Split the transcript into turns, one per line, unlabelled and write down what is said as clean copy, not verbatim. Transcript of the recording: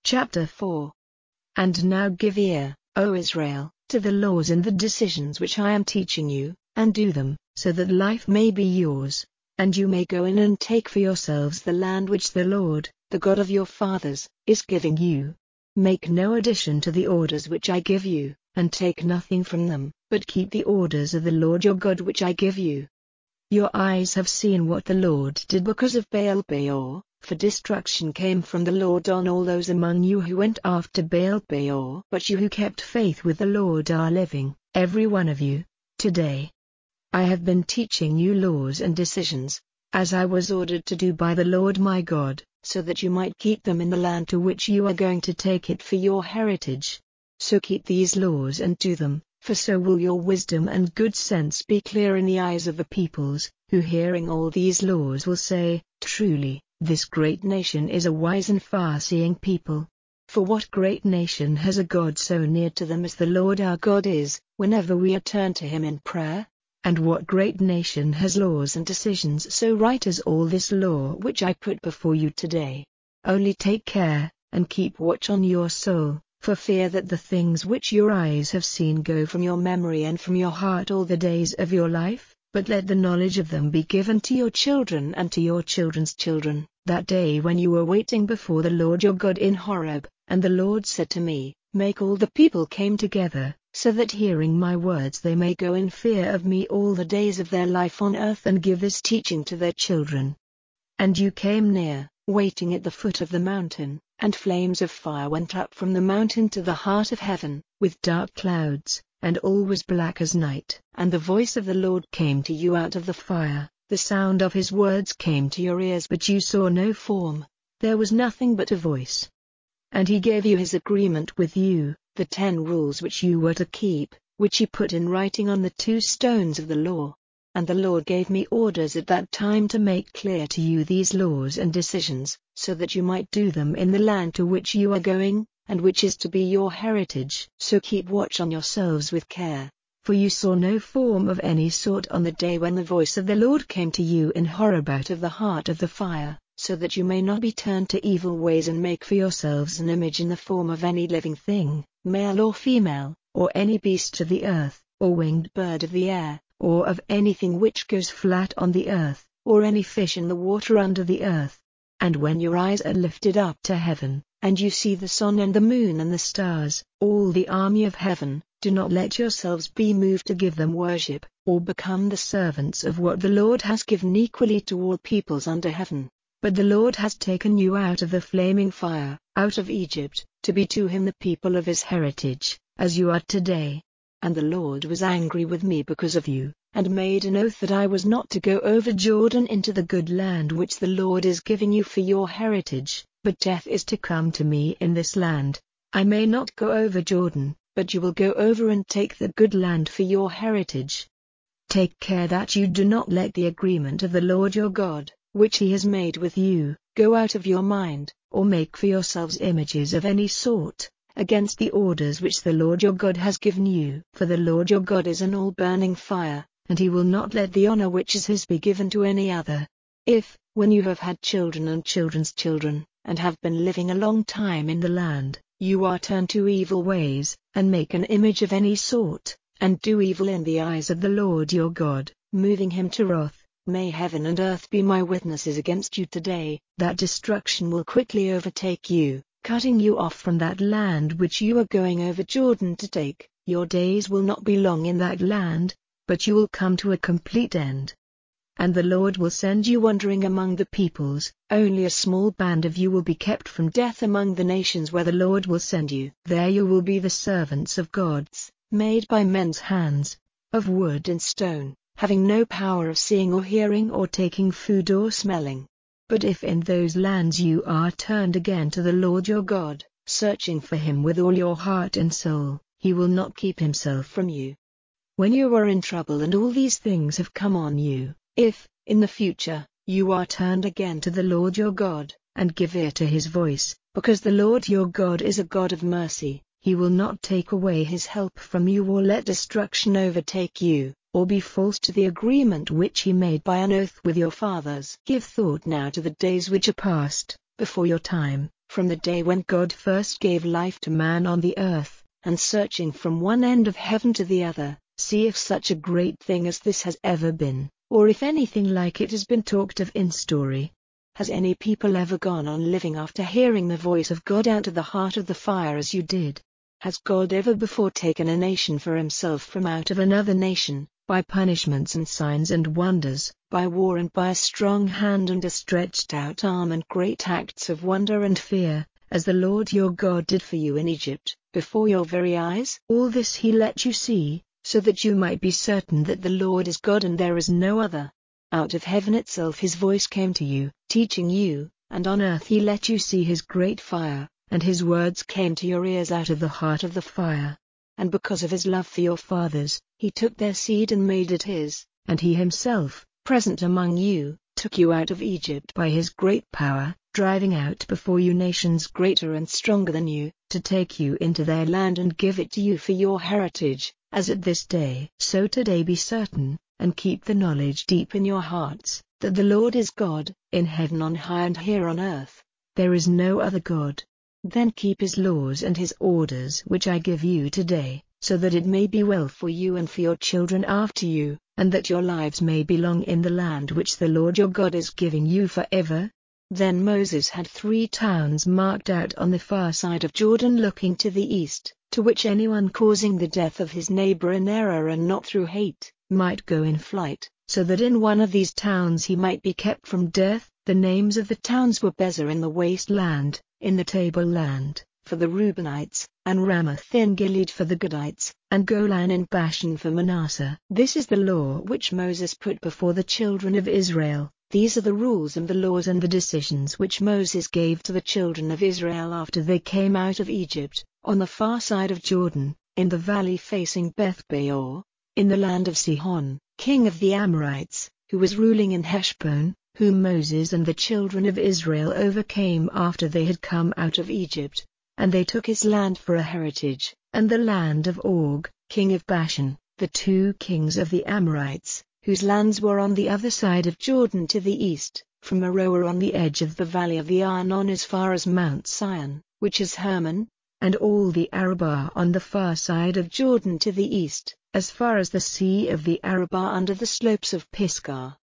Chapter 4. And now give ear, O Israel, to the laws and the decisions which I am teaching you, and do them, so that life may be yours, and you may go in and take for yourselves the land which the Lord, the God of your fathers, is giving you. Make no addition to the orders which I give you, and take nothing from them, but keep the orders of the Lord your God which I give you. Your eyes have seen what the Lord did because of Baal-Peor, for destruction came from the Lord on all those among you who went after Baal-Peor. But you who kept faith with the Lord are living, every one of you, today. I have been teaching you laws and decisions, as I was ordered to do by the Lord my God, so that you might keep them in the land to which you are going to take it for your heritage. So keep these laws and do them, for so will your wisdom and good sense be clear in the eyes of the peoples, who hearing all these laws will say, Truly, this great nation is a wise and far-seeing people. For what great nation has a God so near to them as the Lord our God is, whenever we turn to him in prayer? And what great nation has laws and decisions so right as all this law which I put before you today? Only take care, and keep watch on your soul, for fear that the things which your eyes have seen go from your memory and from your heart all the days of your life, but let the knowledge of them be given to your children and to your children's children. That day when you were waiting before the Lord your God in Horeb, and the Lord said to me, Make all the people came together, so that hearing my words they may go in fear of me all the days of their life on earth and give this teaching to their children. And you came near, waiting at the foot of the mountain, and flames of fire went up from the mountain to the heart of heaven, with dark clouds, and all was black as night. And the voice of the Lord came to you out of the fire, the sound of his words came to your ears, but you saw no form, there was nothing but a voice. And he gave you his agreement with you, the 10 rules which you were to keep, which he put in writing on the 2 stones of the law. And the Lord gave me orders at that time to make clear to you these laws and decisions, so that you might do them in the land to which you are going, and which is to be your heritage. So keep watch on yourselves with care, for you saw no form of any sort on the day when the voice of the Lord came to you in Horeb out of the heart of the fire, so that you may not be turned to evil ways and make for yourselves an image in the form of any living thing, male or female, or any beast of the earth, or winged bird of the air, or of anything which goes flat on the earth, or any fish in the water under the earth. And when your eyes are lifted up to heaven, and you see the sun and the moon and the stars, all the army of heaven, do not let yourselves be moved to give them worship, or become the servants of what the Lord has given equally to all peoples under heaven. But the Lord has taken you out of the flaming fire, out of Egypt, to be to him the people of his heritage, as you are today. And the Lord was angry with me because of you, and made an oath that I was not to go over Jordan into the good land which the Lord is giving you for your heritage, but death is to come to me in this land. I may not go over Jordan, but you will go over and take the good land for your heritage. Take care that you do not let the agreement of the Lord your God, which he has made with you, go out of your mind, or make for yourselves images of any sort, against the orders which the Lord your God has given you. For the Lord your God is an all-burning fire, and he will not let the honor which is his be given to any other. If, when you have had children and children's children, and have been living a long time in the land, you are turned to evil ways, and make an image of any sort, and do evil in the eyes of the Lord your God, moving him to wrath, may heaven and earth be my witnesses against you today, that destruction will quickly overtake you, cutting you off from that land which you are going over Jordan to take. Your days will not be long in that land, but you will come to a complete end. And the Lord will send you wandering among the peoples, only a small band of you will be kept from death among the nations where the Lord will send you. There you will be the servants of gods, made by men's hands, of wood and stone, having no power of seeing or hearing or taking food or smelling. But if in those lands you are turned again to the Lord your God, searching for him with all your heart and soul, he will not keep himself from you. When you are in trouble and all these things have come on you, if, in the future, you are turned again to the Lord your God, and give ear to his voice, because the Lord your God is a God of mercy, he will not take away his help from you or let destruction overtake you, or be false to the agreement which he made by an oath with your fathers. Give thought now to the days which are past, before your time, from the day when God first gave life to man on the earth, and searching from one end of heaven to the other, see if such a great thing as this has ever been, or if anything like it has been talked of in story. Has any people ever gone on living after hearing the voice of God out of the heart of the fire as you did? Has God ever before taken a nation for himself from out of another nation, by punishments and signs and wonders, by war and by a strong hand and a stretched out arm and great acts of wonder and fear, as the Lord your God did for you in Egypt, before your very eyes? All this he let you see, so that you might be certain that the Lord is God and there is no other. Out of heaven itself his voice came to you, teaching you, and on earth he let you see his great fire, and his words came to your ears out of the heart of the fire. And because of his love for your fathers, he took their seed and made it his, and he himself, present among you, took you out of Egypt by his great power, driving out before you nations greater and stronger than you, to take you into their land and give it to you for your heritage, as at this day. So today be certain, and keep the knowledge deep in your hearts, that the Lord is God, in heaven on high and here on earth. There is no other God. Then keep his laws and his orders which I give you today, so that it may be well for you and for your children after you, and that your lives may be long in the land which the Lord your God is giving you forever. Then Moses had 3 towns marked out on the far side of Jordan looking to the east, to which anyone causing the death of his neighbor in error and not through hate, might go in flight, so that in one of these towns he might be kept from death. The names of the towns were Bezer in the waste land, in the tableland, for the Reubenites, and Ramoth in Gilead for the Gadites, and Golan in Bashan for Manasseh. This is the law which Moses put before the children of Israel. These are the rules and the laws and the decisions which Moses gave to the children of Israel after they came out of Egypt, on the far side of Jordan, in the valley facing Beth-peor, in the land of Sihon, king of the Amorites, who was ruling in Heshbon, whom Moses and the children of Israel overcame after they had come out of Egypt. And they took his land for a heritage, and the land of Og, king of Bashan, the 2 kings of the Amorites, whose lands were on the other side of Jordan to the east, from Aroer on the edge of the valley of the Arnon as far as Mount Sion, which is Hermon, and all the Arabah on the far side of Jordan to the east, as far as the sea of the Arabah under the slopes of Pisgah.